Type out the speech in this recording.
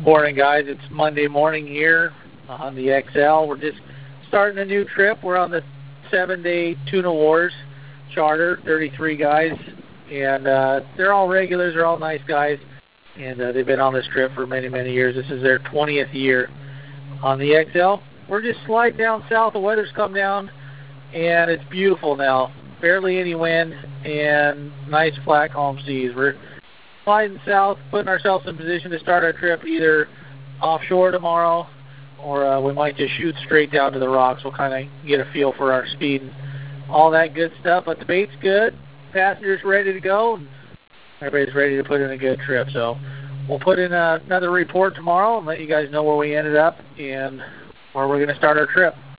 Morning, guys. It's Monday morning here on the XL. We're just starting a new trip. We're on the 7-day Tuna Wars charter, 33 guys, and they're all regulars. They're all nice guys, and they've been on this trip for many, many years. This is their 20th year on the XL. We're just sliding down south. The weather's come down, and it's beautiful now. Barely any wind and nice flat calm seas. We're sliding south, putting ourselves in position to start our trip either offshore tomorrow or we might just shoot straight down to the rocks. We'll kind of get a feel for our speed and all that good stuff. But the bait's good. Passengers ready to go. Everybody's ready to put in a good trip. So we'll put in another report tomorrow and let you guys know where we ended up and where we're going to start our trip.